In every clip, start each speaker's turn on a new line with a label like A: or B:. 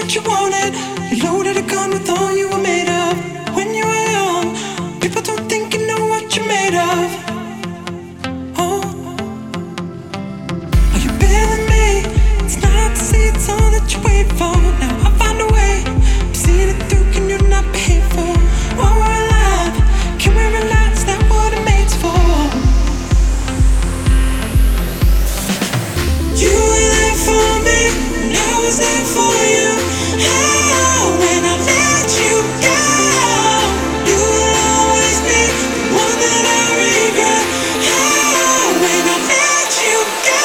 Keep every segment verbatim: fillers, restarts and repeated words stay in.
A: what you wanted. You loaded a gun with all you were made of. When you were young, people don't think you know what you're made of. Oh, are you feeling me? It's not to see, it's all that you wait for. Now I find a way. I've seen it through, can you not be hateful? While we're alive, can we relax? That's what it mates for. You were there for me, and I was there for you. Oh, when I let you go, you will always be the one that I regret. Oh, when I let you go.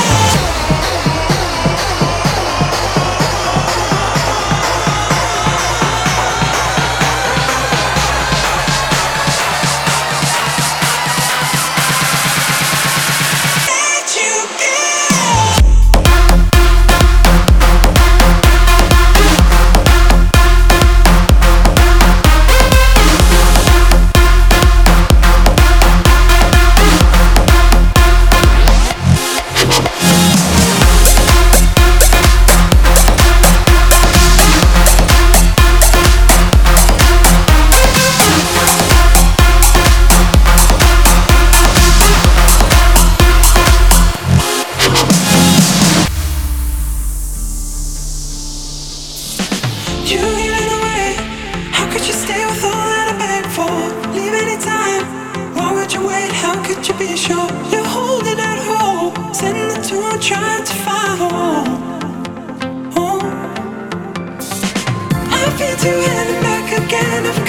A: Let you go. You giving away? How could you stay with all that I begged for? Leave anytime. Why would you wait? How could you be sure you're holding that hope? Sending the two, trying to find home. Oh, I've been to hell and back again. I've